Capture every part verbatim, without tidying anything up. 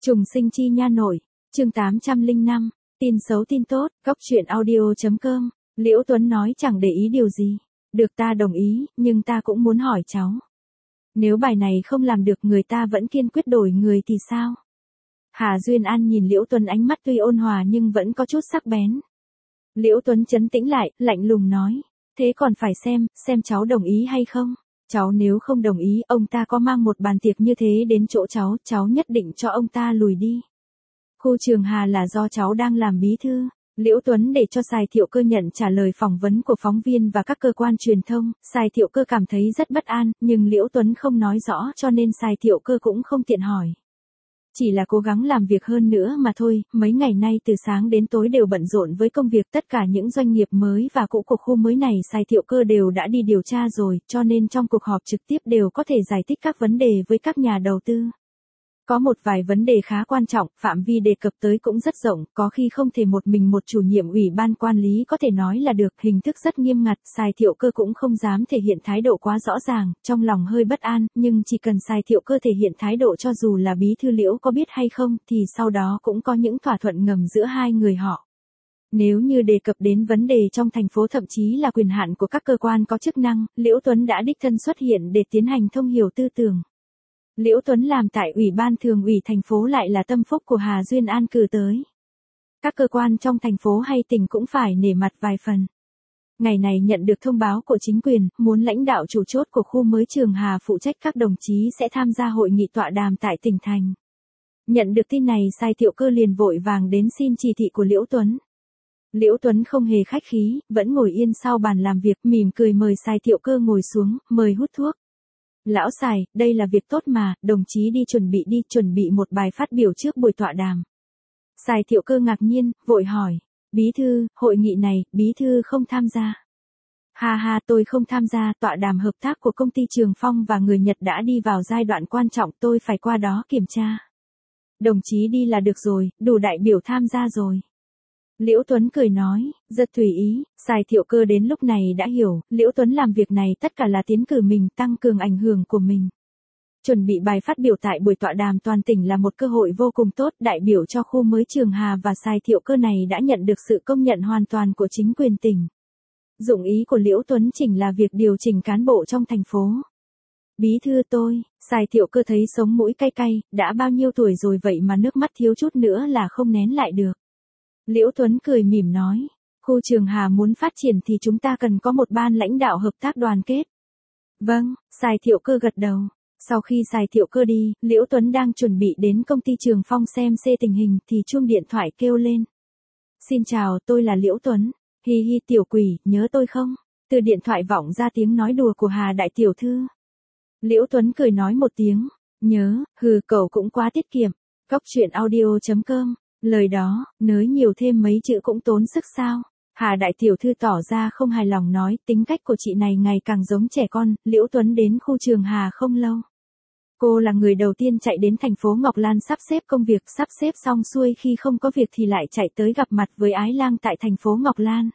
Trùng sinh chi nha nội, chương tám trăm lẻ năm, tin xấu tin tốt, góc truyện audio.com, Liễu Tuấn nói chẳng để ý điều gì. Được ta đồng ý, nhưng ta cũng muốn hỏi cháu. Nếu bài này không làm được người ta vẫn kiên quyết đổi người thì sao? Hà Duyên An nhìn Liễu Tuấn ánh mắt tuy ôn hòa nhưng vẫn có chút sắc bén. Liễu Tuấn trấn tĩnh lại, lạnh lùng nói. Thế còn phải xem, xem cháu đồng ý hay không? Cháu nếu không đồng ý, ông ta có mang một bàn tiệc như thế đến chỗ cháu, cháu nhất định cho ông ta lùi đi. Khu Trường Hà là do cháu đang làm bí thư. Liễu Tuấn để cho Sài Thiệu Cơ nhận trả lời phỏng vấn của phóng viên và các cơ quan truyền thông. Sài Thiệu Cơ cảm thấy rất bất an, nhưng Liễu Tuấn không nói rõ cho nên Sài Thiệu Cơ cũng không tiện hỏi. Chỉ là cố gắng làm việc hơn nữa mà thôi, mấy ngày nay từ sáng đến tối đều bận rộn với công việc, tất cả những doanh nghiệp mới và cũ của khu mới này Sài Thiệu Cơ đều đã đi điều tra rồi, cho nên trong cuộc họp trực tiếp đều có thể giải thích các vấn đề với các nhà đầu tư. Có một vài vấn đề khá quan trọng, phạm vi đề cập tới cũng rất rộng, có khi không thể một mình một chủ nhiệm ủy ban quản lý có thể nói là được, hình thức rất nghiêm ngặt, Sài Thiệu Cơ cũng không dám thể hiện thái độ quá rõ ràng, trong lòng hơi bất an, nhưng chỉ cần Sài Thiệu Cơ thể hiện thái độ cho dù là bí thư Liễu có biết hay không, thì sau đó cũng có những thỏa thuận ngầm giữa hai người họ. Nếu như đề cập đến vấn đề trong thành phố thậm chí là quyền hạn của các cơ quan có chức năng, Liễu Tuấn đã đích thân xuất hiện để tiến hành thông hiểu tư tưởng. Liễu Tuấn làm tại Ủy ban Thường ủy thành phố lại là tâm phúc của Hà Duyên An cử tới. Các cơ quan trong thành phố hay tỉnh cũng phải nể mặt vài phần. Ngày này nhận được thông báo của chính quyền, muốn lãnh đạo chủ chốt của khu mới Trường Hà phụ trách các đồng chí sẽ tham gia hội nghị tọa đàm tại tỉnh thành. Nhận được tin này Sài Thiệu Cơ liền vội vàng đến xin chỉ thị của Liễu Tuấn. Liễu Tuấn không hề khách khí, vẫn ngồi yên sau bàn làm việc, mỉm cười mời Sài Thiệu Cơ ngồi xuống, mời hút thuốc. Lão Sài, đây là việc tốt mà, đồng chí đi chuẩn bị đi, chuẩn bị một bài phát biểu trước buổi tọa đàm. Sài Thiệu Cơ ngạc nhiên, vội hỏi, bí thư, hội nghị này, bí thư không tham gia. Ha ha, tôi không tham gia, tọa đàm hợp tác của công ty Trường Phong và người Nhật đã đi vào giai đoạn quan trọng, tôi phải qua đó kiểm tra. Đồng chí đi là được rồi, đủ đại biểu tham gia rồi. Liễu Tuấn cười nói, rất tùy ý, Sài Thiệu Cơ đến lúc này đã hiểu, Liễu Tuấn làm việc này tất cả là tiến cử mình, tăng cường ảnh hưởng của mình. Chuẩn bị bài phát biểu tại buổi tọa đàm toàn tỉnh là một cơ hội vô cùng tốt, đại biểu cho khu mới Trường Hà và Sài Thiệu Cơ này đã nhận được sự công nhận hoàn toàn của chính quyền tỉnh. Dụng ý của Liễu Tuấn chỉnh là việc điều chỉnh cán bộ trong thành phố. Bí thư tôi, Sài Thiệu Cơ thấy sống mũi cay cay, đã bao nhiêu tuổi rồi vậy mà nước mắt thiếu chút nữa là không nén lại được. Liễu Tuấn cười mỉm nói, khu Trường Hà muốn phát triển thì chúng ta cần có một ban lãnh đạo hợp tác đoàn kết. Vâng, Sài Thiệu Cơ gật đầu. Sau khi Sài Thiệu Cơ đi, Liễu Tuấn đang chuẩn bị đến công ty Trường Phong xem xê tình hình thì chuông điện thoại kêu lên. Xin chào, tôi là Liễu Tuấn. Hi hi tiểu quỷ, nhớ tôi không? Từ điện thoại vọng ra tiếng nói đùa của Hà đại tiểu thư. Liễu Tuấn cười nói một tiếng, nhớ, hừ cậu cũng quá tiết kiệm. Góc truyện audio.com. Lời đó, nới nhiều thêm mấy chữ cũng tốn sức sao? Hà đại tiểu thư tỏ ra không hài lòng nói, tính cách của chị này ngày càng giống trẻ con. Liễu Tuấn đến khu Trường Hà không lâu. Cô là người đầu tiên chạy đến thành phố Ngọc Lan sắp xếp công việc, sắp xếp xong xuôi khi không có việc thì lại chạy tới gặp mặt với Ái Lang tại thành phố Ngọc Lan.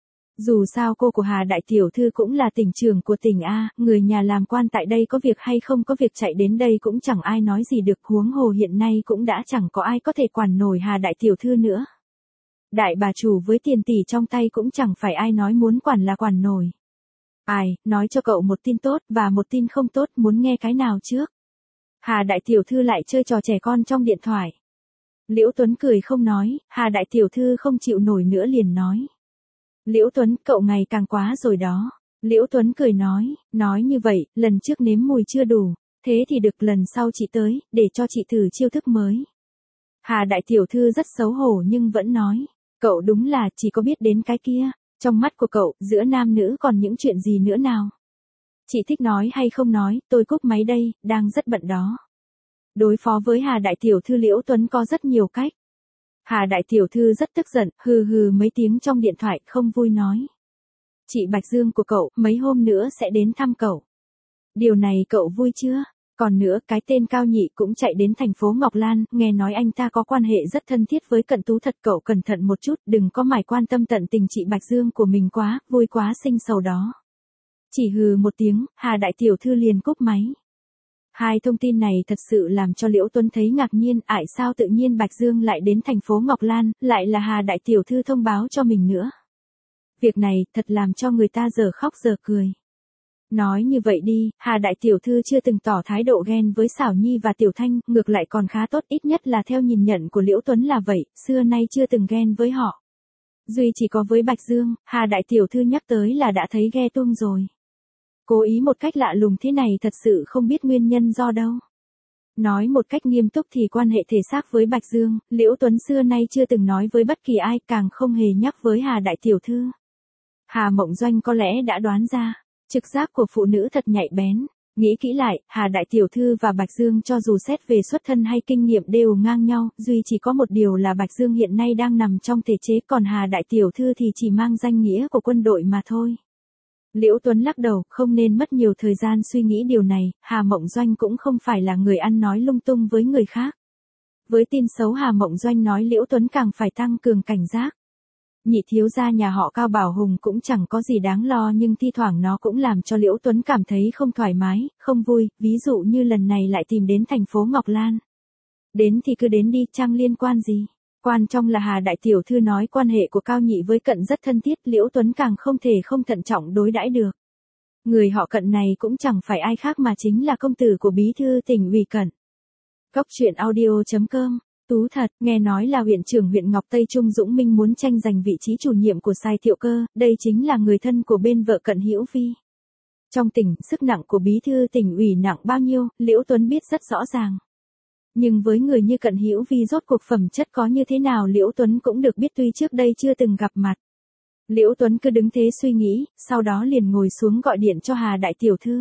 Dù sao cô của Hà đại tiểu thư cũng là tỉnh trưởng của tỉnh A, người nhà làm quan tại đây có việc hay không có việc chạy đến đây cũng chẳng ai nói gì được, huống hồ hiện nay cũng đã chẳng có ai có thể quản nổi Hà đại tiểu thư nữa. Đại bà chủ với tiền tỷ trong tay cũng chẳng phải ai nói muốn quản là quản nổi. Ai, nói cho cậu một tin tốt và một tin không tốt, muốn nghe cái nào trước? Hà đại tiểu thư lại chơi trò trẻ con trong điện thoại. Liễu Tuấn cười không nói, Hà đại tiểu thư không chịu nổi nữa liền nói. Liễu Tuấn, cậu ngày càng quá rồi đó. Liễu Tuấn cười nói, nói như vậy, lần trước nếm mùi chưa đủ, thế thì được lần sau chị tới, để cho chị thử chiêu thức mới. Hà đại tiểu thư rất xấu hổ nhưng vẫn nói, cậu đúng là chỉ có biết đến cái kia, trong mắt của cậu, giữa nam nữ còn những chuyện gì nữa nào. Chị thích nói hay không nói, tôi cúp máy đây, đang rất bận đó. Đối phó với Hà đại tiểu thư Liễu Tuấn có rất nhiều cách. Hà đại tiểu thư rất tức giận, hừ hừ mấy tiếng trong điện thoại, không vui nói. Chị Bạch Dương của cậu, mấy hôm nữa sẽ đến thăm cậu. Điều này cậu vui chưa? Còn nữa, cái tên Cao Nhị cũng chạy đến thành phố Ngọc Lan, nghe nói anh ta có quan hệ rất thân thiết với Cận Tú thật, cậu cẩn thận một chút, đừng có mải quan tâm tận tình chị Bạch Dương của mình quá, vui quá sinh sầu đó. Chỉ hừ một tiếng, Hà đại tiểu thư liền cúp máy. Hai thông tin này thật sự làm cho Liễu Tuấn thấy ngạc nhiên, ải sao tự nhiên Bạch Dương lại đến thành phố Ngọc Lan, lại là Hà đại tiểu thư thông báo cho mình nữa. Việc này thật làm cho người ta giờ khóc giờ cười. Nói như vậy đi, Hà đại tiểu thư chưa từng tỏ thái độ ghen với Xảo Nhi và Tiểu Thanh, ngược lại còn khá tốt, ít nhất là theo nhìn nhận của Liễu Tuấn là vậy, xưa nay chưa từng ghen với họ. Duy chỉ có với Bạch Dương, Hà đại tiểu thư nhắc tới là đã thấy ghe tuông rồi. Cố ý một cách lạ lùng thế này thật sự không biết nguyên nhân do đâu. Nói một cách nghiêm túc thì quan hệ thể xác với Bạch Dương, Liễu Tuấn xưa nay chưa từng nói với bất kỳ ai, càng không hề nhắc với Hà đại tiểu thư. Hà Mộng Doanh có lẽ đã đoán ra, trực giác của phụ nữ thật nhạy bén. Nghĩ kỹ lại, Hà đại tiểu thư và Bạch Dương cho dù xét về xuất thân hay kinh nghiệm đều ngang nhau, duy chỉ có một điều là Bạch Dương hiện nay đang nằm trong thể chế, còn Hà đại tiểu thư thì chỉ mang danh nghĩa của quân đội mà thôi. Liễu Tuấn lắc đầu, không nên mất nhiều thời gian suy nghĩ điều này, Hà Mộng Doanh cũng không phải là người ăn nói lung tung với người khác. Với tin xấu Hà Mộng Doanh nói Liễu Tuấn càng phải tăng cường cảnh giác. Nhị thiếu gia nhà họ Cao Bảo Hùng cũng chẳng có gì đáng lo, nhưng thi thoảng nó cũng làm cho Liễu Tuấn cảm thấy không thoải mái, không vui, ví dụ như lần này lại tìm đến thành phố Ngọc Lan. Đến thì cứ đến đi, chẳng liên quan gì. Quan trọng là Hà đại tiểu thư nói quan hệ của Cao Nhị với Cận rất thân thiết, Liễu Tuấn càng không thể không thận trọng đối đãi được. Người họ Cận này cũng chẳng phải ai khác mà chính là công tử của bí thư tỉnh ủy Cận. Cốc truyện audio chấm com. Tú thật, nghe nói là huyện trưởng huyện Ngọc Tây Trung Dũng Minh muốn tranh giành vị trí chủ nhiệm của Sai Thiệu Cơ, đây chính là người thân của bên vợ Cận Hữu Vi. Trong tỉnh, sức nặng của bí thư tỉnh ủy nặng bao nhiêu, Liễu Tuấn biết rất rõ ràng. Nhưng với người như Cận Hữu Vi rốt cuộc phẩm chất có như thế nào Liễu Tuấn cũng được biết, tuy trước đây chưa từng gặp mặt. Liễu Tuấn cứ đứng thế suy nghĩ, sau đó liền ngồi xuống gọi điện cho Hà đại tiểu thư.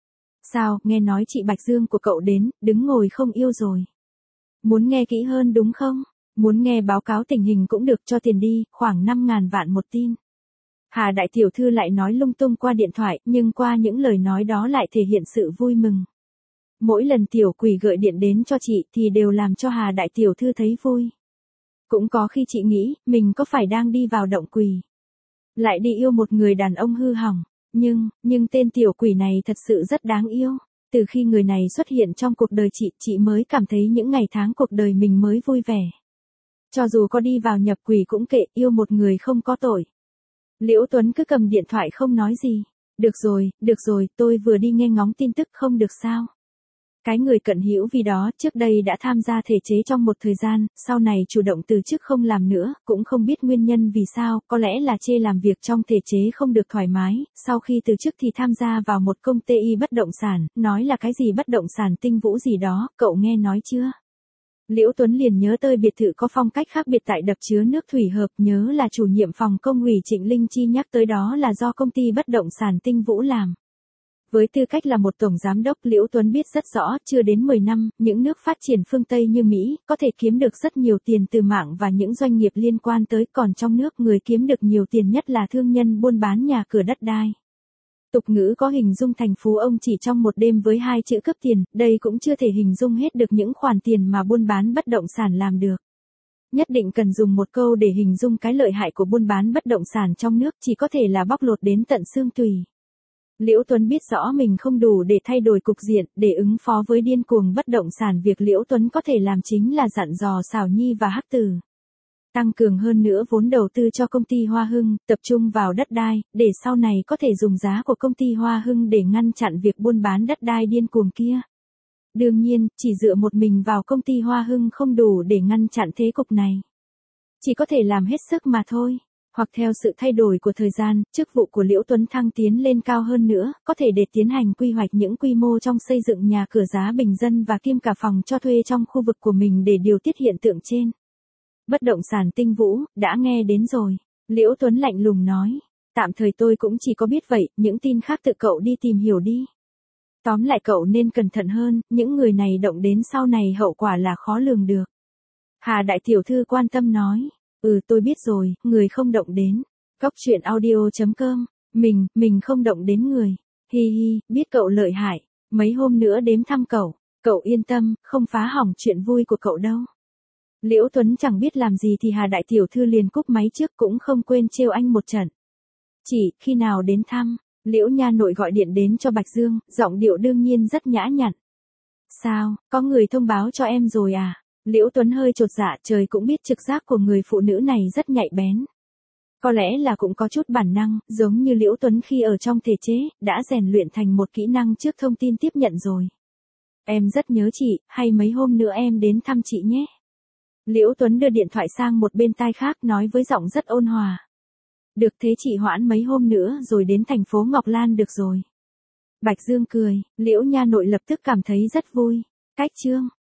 Sao, nghe nói chị Bạch Dương của cậu đến, đứng ngồi không yêu rồi. Muốn nghe kỹ hơn đúng không? Muốn nghe báo cáo tình hình cũng được, cho tiền đi, khoảng năm ngàn vạn một tin. Hà đại tiểu thư lại nói lung tung qua điện thoại, nhưng qua những lời nói đó lại thể hiện sự vui mừng. Mỗi lần tiểu quỷ gợi điện đến cho chị thì đều làm cho Hà đại tiểu thư thấy vui. Cũng có khi chị nghĩ, mình có phải đang đi vào động quỷ. Lại đi yêu một người đàn ông hư hỏng. Nhưng, nhưng tên tiểu quỷ này thật sự rất đáng yêu. Từ khi người này xuất hiện trong cuộc đời chị, chị mới cảm thấy những ngày tháng cuộc đời mình mới vui vẻ. Cho dù có đi vào nhập quỷ cũng kệ, yêu một người không có tội. Liễu Tuấn cứ cầm điện thoại không nói gì. Được rồi, được rồi, tôi vừa đi nghe ngóng tin tức không được sao. Cái người Cận Hữu Vi đó trước đây đã tham gia thể chế trong một thời gian, sau này chủ động từ chức không làm nữa, cũng không biết nguyên nhân vì sao, có lẽ là chê làm việc trong thể chế không được thoải mái, sau khi từ chức thì tham gia vào một công ty bất động sản, nói là cái gì bất động sản Tinh Vũ gì đó, cậu nghe nói chưa? Liễu Tuấn liền nhớ tới biệt thự có phong cách khác biệt tại đập chứa nước Thủy Hợp, nhớ là chủ nhiệm phòng công ủy Trịnh Linh Chi nhắc tới đó là do công ty bất động sản Tinh Vũ làm. Với tư cách là một tổng giám đốc, Liễu Tuấn biết rất rõ, chưa đến mười năm, những nước phát triển phương Tây như Mỹ, có thể kiếm được rất nhiều tiền từ mạng và những doanh nghiệp liên quan tới, còn trong nước người kiếm được nhiều tiền nhất là thương nhân buôn bán nhà cửa đất đai. Tục ngữ có hình dung thành phú ông chỉ trong một đêm với hai chữ cướp tiền, đây cũng chưa thể hình dung hết được những khoản tiền mà buôn bán bất động sản làm được. Nhất định cần dùng một câu để hình dung cái lợi hại của buôn bán bất động sản trong nước, chỉ có thể là bóc lột đến tận xương tùy. Liễu Tuấn biết rõ mình không đủ để thay đổi cục diện, để ứng phó với điên cuồng bất động sản, việc Liễu Tuấn có thể làm chính là dặn dò Xảo Nhi và Hắc Tử. Tăng cường hơn nữa vốn đầu tư cho công ty Hoa Hưng, tập trung vào đất đai, để sau này có thể dùng giá của công ty Hoa Hưng để ngăn chặn việc buôn bán đất đai điên cuồng kia. Đương nhiên, chỉ dựa một mình vào công ty Hoa Hưng không đủ để ngăn chặn thế cục này. Chỉ có thể làm hết sức mà thôi. Hoặc theo sự thay đổi của thời gian, chức vụ của Liễu Tuấn thăng tiến lên cao hơn nữa, có thể để tiến hành quy hoạch những quy mô trong xây dựng nhà cửa giá bình dân và kiêm cả phòng cho thuê trong khu vực của mình để điều tiết hiện tượng trên. Bất động sản Tinh Vũ, đã nghe đến rồi. Liễu Tuấn lạnh lùng nói. Tạm thời tôi cũng chỉ có biết vậy, những tin khác tự cậu đi tìm hiểu đi. Tóm lại cậu nên cẩn thận hơn, những người này động đến sau này hậu quả là khó lường được. Hà đại tiểu thư quan tâm nói. Ừ tôi biết rồi, người không động đến. Cốc truyện audio chấm com. Mình, mình không động đến người. Hi hi, biết cậu lợi hại. Mấy hôm nữa đếm thăm cậu. Cậu yên tâm, không phá hỏng chuyện vui của cậu đâu. Liễu Tuấn chẳng biết làm gì thì Hà đại tiểu thư liền cúp máy trước, cũng không quên trêu anh một trận. Chỉ, khi nào đến thăm, Liễu nha nội gọi điện đến cho Bạch Dương, giọng điệu đương nhiên rất nhã nhặn. Sao, có người thông báo cho em rồi à? Liễu Tuấn hơi chột dạ, trời cũng biết trực giác của người phụ nữ này rất nhạy bén. Có lẽ là cũng có chút bản năng, giống như Liễu Tuấn khi ở trong thể chế, đã rèn luyện thành một kỹ năng trước thông tin tiếp nhận rồi. Em rất nhớ chị, hay mấy hôm nữa em đến thăm chị nhé. Liễu Tuấn đưa điện thoại sang một bên tai khác, nói với giọng rất ôn hòa. Được, thế chị hoãn mấy hôm nữa rồi đến thành phố Ngọc Lan được rồi. Bạch Dương cười, Liễu nha nội lập tức cảm thấy rất vui. Cách chương